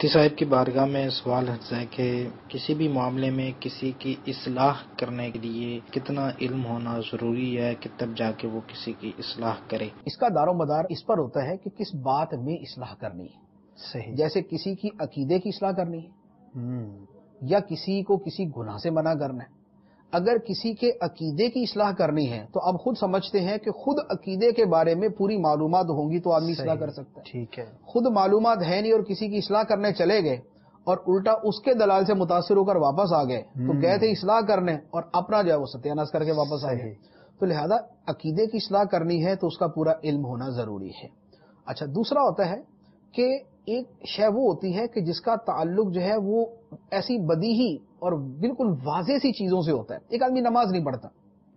مفتی صاحب کی بارگاہ میں سوال ہے کہ کسی بھی معاملے میں کسی کی اصلاح کرنے کے لیے کتنا علم ہونا ضروری ہے کہ تب جا کے وہ کسی کی اصلاح کرے؟ اس کا دار و مدار اس پر ہوتا ہے کہ کس بات میں اصلاح کرنی ہے. صحیح. جیسے کسی کی عقیدے کی اصلاح کرنی ہے یا کسی کو کسی گناہ سے منع کرنا ہے. اگر کسی کے عقیدے کی اصلاح کرنی ہے تو اب خود سمجھتے ہیں کہ خود عقیدے کے بارے میں پوری معلومات ہوں گی تو آدمی اصلاح کر سکتا ہے. ٹھیک ہے. خود معلومات ہے نہیں اور کسی کی اصلاح کرنے چلے گئے اور الٹا اس کے دلال سے متاثر ہو کر واپس آ گئے تو گئے تھے اصلاح کرنے اور اپنا جو ہے وہ ستیہ ناش کر کے واپس آ گئے. تو لہذا عقیدے کی اصلاح کرنی ہے تو اس کا پورا علم ہونا ضروری ہے. اچھا، دوسرا ہوتا ہے کہ ایک شے وہ ہوتی ہے کہ جس کا تعلق جو ہے وہ ایسی بدیہی اور بالکل واضح سی چیزوں سے ہوتا ہے. ایک آدمی نماز نہیں پڑھتا،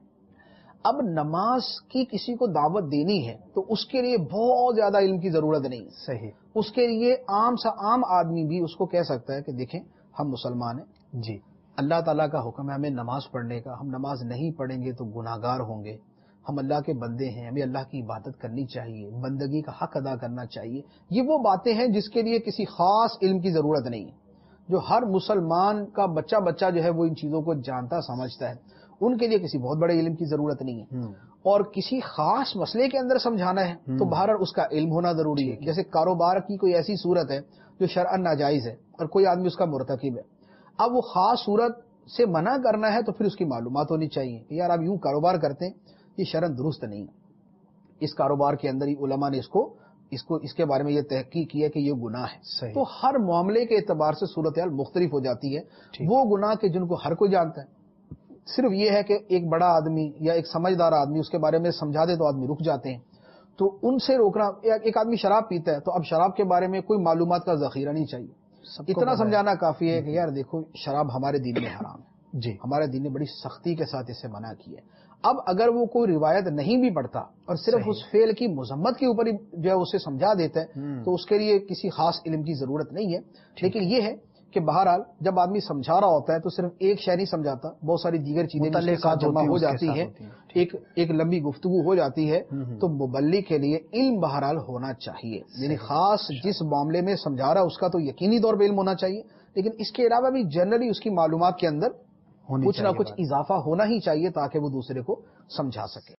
اب نماز کی کسی کو دعوت دینی ہے تو اس کے لیے بہت زیادہ علم کی ضرورت نہیں. صحیح. اس کے لیے عام آدمی بھی اس کو کہہ سکتا ہے کہ دیکھیں ہم مسلمان ہیں جی، اللہ تعالیٰ کا حکم ہے ہمیں نماز پڑھنے کا، ہم نماز نہیں پڑھیں گے تو گناہگار ہوں گے، ہم اللہ کے بندے ہیں، ہمیں اللہ کی عبادت کرنی چاہیے، بندگی کا حق ادا کرنا چاہیے. یہ وہ باتیں ہیں جس کے لیے کسی خاص علم کی ضرورت نہیں ہے، جو ہر مسلمان کا بچہ جو ہے وہ ان چیزوں کو جانتا سمجھتا ہے. ان کے لیے کسی بہت بڑے علم کی ضرورت نہیں ہے. اور کسی خاص مسئلے کے اندر سمجھانا ہے تو بہرحال اس کا علم ہونا ضروری ہے. جیسے کاروبار کی کوئی ایسی صورت ہے جو شرعاً ناجائز ہے اور کوئی آدمی اس کا مرتکب ہے، اب وہ خاص صورت سے منع کرنا ہے تو پھر اس کی معلومات ہونی چاہیے کہ یار آپ یوں کاروبار کرتے ہیں، یہ شرعاً درست نہیں. اس کاروبار کے اندر ہی علماء نے اس کے بارے میں یہ تحقیق کی ہے کہ یہ گناہ ہے. صحیح. تو ہر معاملے کے اعتبار سے صورتحال مختلف ہو جاتی ہے. وہ گناہ کے جن کو ہر کوئی جانتا ہے، صرف یہ ہے کہ ایک بڑا آدمی یا ایک سمجھدار آدمی اس کے بارے میں سمجھا دے تو آدمی رک جاتے ہیں. تو ان سے روکنا، ایک آدمی شراب پیتا ہے تو اب شراب کے بارے میں کوئی معلومات کا ذخیرہ نہیں چاہیے، اتنا سمجھانا کافی ہے کہ یار دیکھو شراب ہمارے دین میں حرام ہے، جی، ہمارے دین نے بڑی سختی کے ساتھ اسے منع کی ہے. اب اگر وہ کوئی روایت نہیں بھی پڑھتا اور صرف اس فعل کی مذمت کے اوپر ہی جو ہے اسے سمجھا دیتا ہے تو اس کے لیے کسی خاص علم کی ضرورت نہیں ہے. لیکن یہ ہے کہ بہرحال جب آدمی سمجھا رہا ہوتا ہے تو صرف ایک شے نہیں سمجھاتا، بہت ساری دیگر چیزیں بھی ساتھ جمع ہو جاتی ہیں، ایک لمبی گفتگو ہو جاتی ہے. تو مبلغ کے لیے علم بہرحال ہونا چاہیے، یعنی خاص جس معاملے میں سمجھا رہا ہے اس کا تو یقینی طور پہ علم ہونا چاہیے، لیکن اس کے علاوہ بھی جنرلی اس کی معلومات کے اندر کچھ نہ کچھ اضافہ ہونا ہی چاہیے تاکہ وہ دوسرے کو سمجھا سکے.